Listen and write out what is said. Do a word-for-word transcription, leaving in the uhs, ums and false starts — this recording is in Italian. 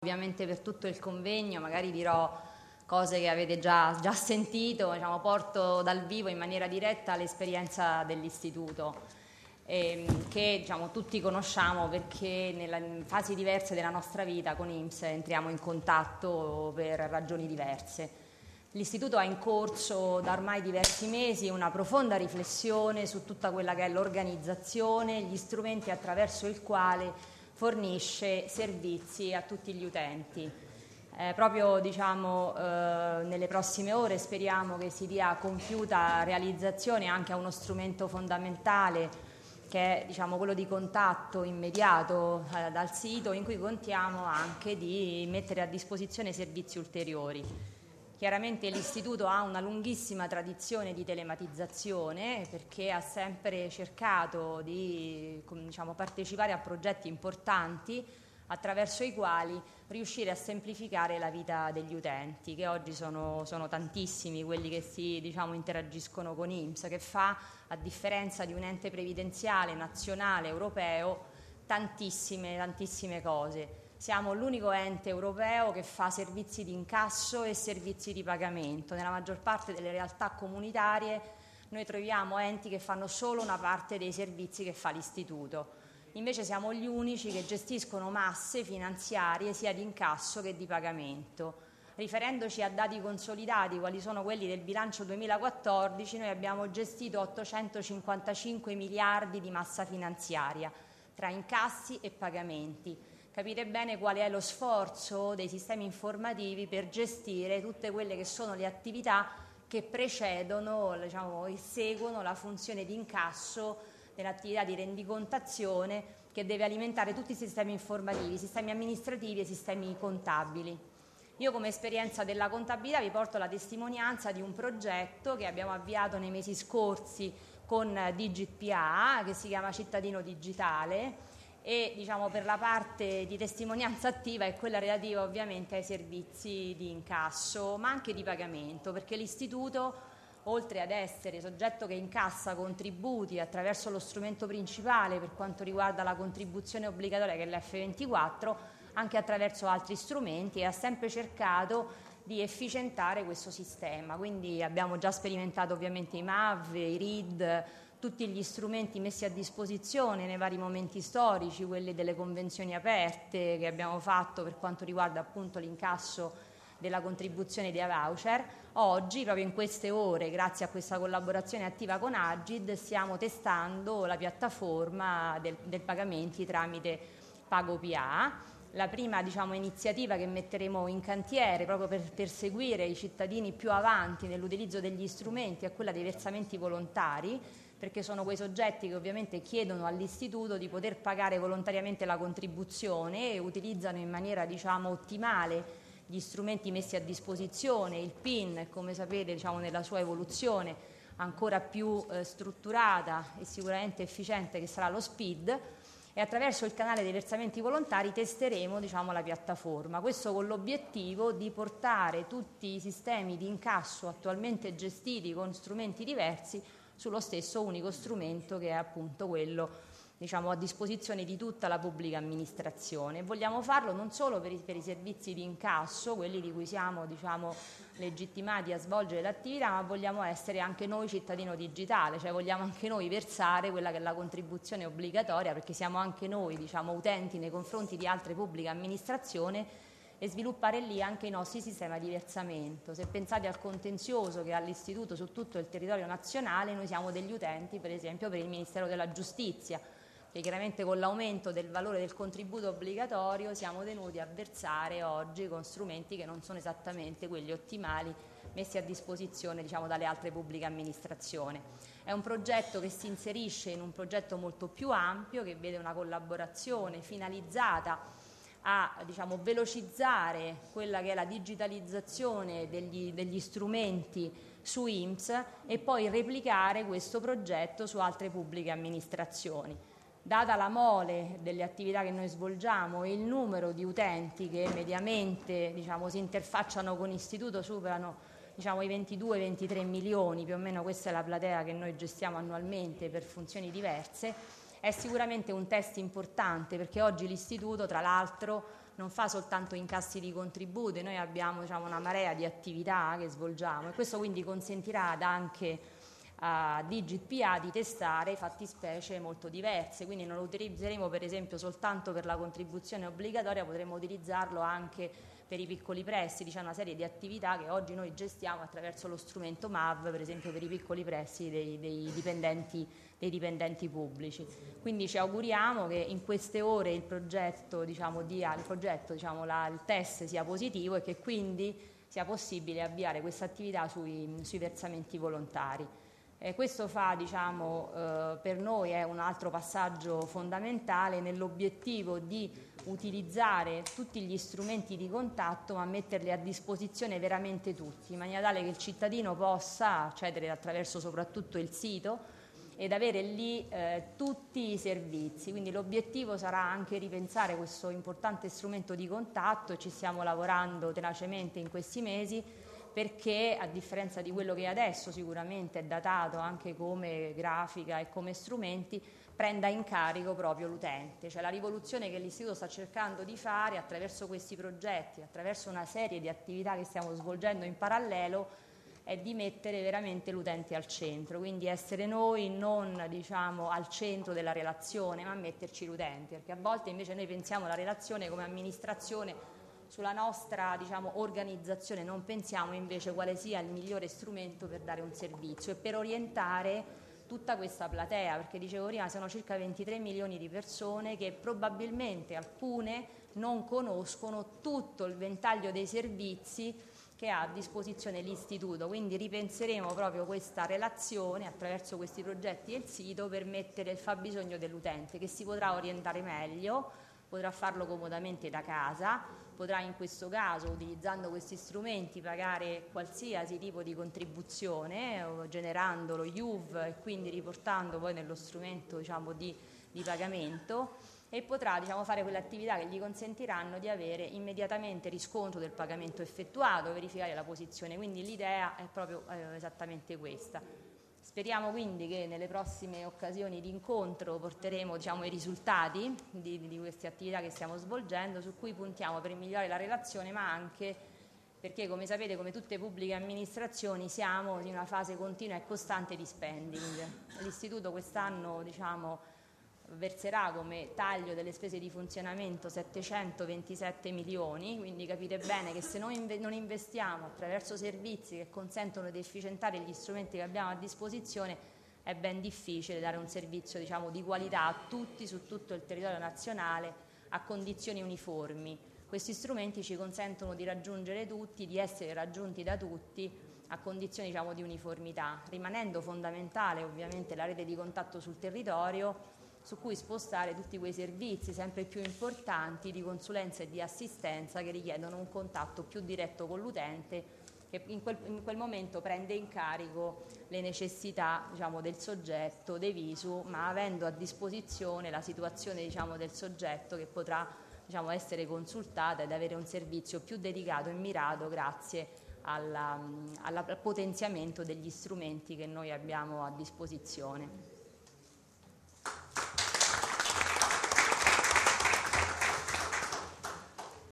Ovviamente per tutto il convegno magari dirò cose che avete già, già sentito, diciamo, porto dal vivo in maniera diretta l'esperienza dell'istituto, ehm, che diciamo, tutti conosciamo perché nella, in fasi diverse della nostra vita con I N P S entriamo in contatto per ragioni diverse. L'istituto ha in corso da ormai diversi mesi una profonda riflessione su tutta quella che è l'organizzazione, gli strumenti attraverso il quale fornisce servizi a tutti gli utenti. Eh, proprio diciamo, eh, nelle prossime ore speriamo che si dia compiuta realizzazione anche a uno strumento fondamentale che è diciamo, quello di contatto immediato eh, dal sito, in cui contiamo anche di mettere a disposizione servizi ulteriori. Chiaramente l'istituto ha una lunghissima tradizione di telematizzazione perché ha sempre cercato di diciamo, partecipare a progetti importanti attraverso i quali riuscire a semplificare la vita degli utenti, che oggi sono, sono tantissimi quelli che si diciamo, interagiscono con I N P S, che fa, a differenza di un ente previdenziale nazionale, europeo, tantissime, tantissime cose. Siamo l'unico ente europeo che fa servizi di incasso e servizi di pagamento. Nella maggior parte delle realtà comunitarie noi troviamo enti che fanno solo una parte dei servizi che fa l'istituto. Invece siamo gli unici che gestiscono masse finanziarie sia di incasso che di pagamento. Riferendoci a dati consolidati, quali sono quelli del bilancio duemilaquattordici, noi abbiamo gestito ottocentocinquantacinque miliardi di massa finanziaria tra incassi e pagamenti. Capire bene qual è lo sforzo dei sistemi informativi per gestire tutte quelle che sono le attività che precedono diciamo, e seguono la funzione di incasso dell'attività di rendicontazione che deve alimentare tutti i sistemi informativi, sistemi amministrativi e sistemi contabili. Io come esperienza della contabilità vi porto la testimonianza di un progetto che abbiamo avviato nei mesi scorsi con DigitPA, che si chiama Cittadino Digitale, e diciamo, per la parte di testimonianza attiva è quella relativa ovviamente ai servizi di incasso ma anche di pagamento, perché l'istituto, oltre ad essere soggetto che incassa contributi attraverso lo strumento principale per quanto riguarda la contribuzione obbligatoria che è l'F ventiquattro, anche attraverso altri strumenti, e ha sempre cercato di efficientare questo sistema. Quindi abbiamo già sperimentato ovviamente i M A V, i R I D, tutti gli strumenti messi a disposizione nei vari momenti storici, quelli delle convenzioni aperte che abbiamo fatto per quanto riguarda appunto l'incasso della contribuzione dei voucher. Oggi, proprio in queste ore, grazie a questa collaborazione attiva con Agid, stiamo testando la piattaforma del, del pagamenti tramite PagoPA. La prima diciamo, iniziativa che metteremo in cantiere proprio per perseguire i cittadini più avanti nell'utilizzo degli strumenti è quella dei versamenti volontari, perché sono quei soggetti che ovviamente chiedono all'istituto di poter pagare volontariamente la contribuzione e utilizzano in maniera diciamo, ottimale gli strumenti messi a disposizione, il P I N, come sapete diciamo, nella sua evoluzione ancora più eh, strutturata e sicuramente efficiente che sarà lo S P I D, e attraverso il canale dei versamenti volontari testeremo diciamo, la piattaforma. Questo con l'obiettivo di portare tutti i sistemi di incasso attualmente gestiti con strumenti diversi sullo stesso unico strumento che è appunto quello diciamo, a disposizione di tutta la pubblica amministrazione. Vogliamo farlo non solo per i, per i servizi di incasso, quelli di cui siamo diciamo, legittimati a svolgere l'attività, ma vogliamo essere anche noi cittadino digitale, cioè vogliamo anche noi versare quella che è la contribuzione obbligatoria, perché siamo anche noi diciamo, utenti nei confronti di altre pubbliche amministrazioni, e sviluppare lì anche i nostri sistemi di versamento. Se pensate al contenzioso che ha l'istituto su tutto il territorio nazionale, noi siamo degli utenti per esempio per il Ministero della Giustizia, che chiaramente con l'aumento del valore del contributo obbligatorio siamo tenuti a versare oggi con strumenti che non sono esattamente quelli ottimali messi a disposizione diciamo, dalle altre pubbliche amministrazioni. È un progetto che si inserisce in un progetto molto più ampio, che vede una collaborazione finalizzata a diciamo, velocizzare quella che è la digitalizzazione degli, degli strumenti su I N P S e poi replicare questo progetto su altre pubbliche amministrazioni. Data la mole delle attività che noi svolgiamo e il numero di utenti che mediamente diciamo, si interfacciano con l'istituto superano diciamo, i ventidue ventitré milioni, più o meno questa è la platea che noi gestiamo annualmente per funzioni diverse, è sicuramente un test importante, perché oggi l'istituto tra l'altro non fa soltanto incassi di contributi, noi abbiamo diciamo, una marea di attività che svolgiamo e questo quindi consentirà ad anche a Digit P A di testare fattispecie molto diverse, quindi non lo utilizzeremo per esempio soltanto per la contribuzione obbligatoria, potremo utilizzarlo anche per i piccoli prestiti, c'è una serie di attività che oggi noi gestiamo attraverso lo strumento M A V, per esempio per i piccoli prestiti dei, dei, dipendenti, dei dipendenti pubblici. Quindi ci auguriamo che in queste ore il progetto, diciamo, dia, il, progetto diciamo, la, il test sia positivo e che quindi sia possibile avviare questa attività sui, sui versamenti volontari. Eh, questo fa, diciamo, eh, per noi è un altro passaggio fondamentale nell'obiettivo di utilizzare tutti gli strumenti di contatto ma metterli a disposizione veramente tutti, in maniera tale che il cittadino possa accedere attraverso soprattutto il sito ed avere lì eh, tutti i servizi. Quindi l'obiettivo sarà anche ripensare questo importante strumento di contatto e ci stiamo lavorando tenacemente in questi mesi, perché a differenza di quello che adesso sicuramente è datato anche come grafica e come strumenti, prenda in carico proprio l'utente. Cioè la rivoluzione che l'Istituto sta cercando di fare attraverso questi progetti, attraverso una serie di attività che stiamo svolgendo in parallelo, è di mettere veramente l'utente al centro, quindi essere noi non diciamo al centro della relazione, ma metterci l'utente, perché a volte invece noi pensiamo alla relazione come amministrazione sulla nostra diciamo, organizzazione, non pensiamo invece quale sia il migliore strumento per dare un servizio e per orientare tutta questa platea, perché dicevo prima sono circa ventitré milioni di persone che probabilmente alcune non conoscono tutto il ventaglio dei servizi che ha a disposizione l'Istituto, quindi ripenseremo proprio questa relazione attraverso questi progetti e il sito per mettere il fabbisogno dell'utente che si potrà orientare meglio, potrà farlo comodamente da casa, potrà in questo caso, utilizzando questi strumenti, pagare qualsiasi tipo di contribuzione, o generando lo I U V e quindi riportando poi nello strumento diciamo, di, di pagamento, e potrà diciamo, fare quelle attività che gli consentiranno di avere immediatamente riscontro del pagamento effettuato, verificare la posizione. Quindi l'idea è proprio eh, esattamente questa. Speriamo quindi che nelle prossime occasioni di incontro porteremo diciamo, i risultati di, di queste attività che stiamo svolgendo, su cui puntiamo per migliorare la relazione, ma anche perché, come sapete, come tutte le pubbliche amministrazioni, siamo in una fase continua e costante di spending. L'Istituto quest'anno diciamo, verserà come taglio delle spese di funzionamento settecentoventisette milioni, quindi capite bene che se noi non investiamo attraverso servizi che consentono di efficientare gli strumenti che abbiamo a disposizione è ben difficile dare un servizio diciamo, di qualità a tutti su tutto il territorio nazionale a condizioni uniformi. Questi strumenti ci consentono di raggiungere tutti, di essere raggiunti da tutti a condizioni diciamo, di uniformità, rimanendo fondamentale ovviamente la rete di contatto sul territorio su cui spostare tutti quei servizi sempre più importanti di consulenza e di assistenza che richiedono un contatto più diretto con l'utente, che in quel, in quel momento prende in carico le necessità diciamo, del soggetto De Visu, ma avendo a disposizione la situazione diciamo, del soggetto che potrà diciamo, essere consultata ed avere un servizio più dedicato e mirato grazie alla, alla, al potenziamento degli strumenti che noi abbiamo a disposizione.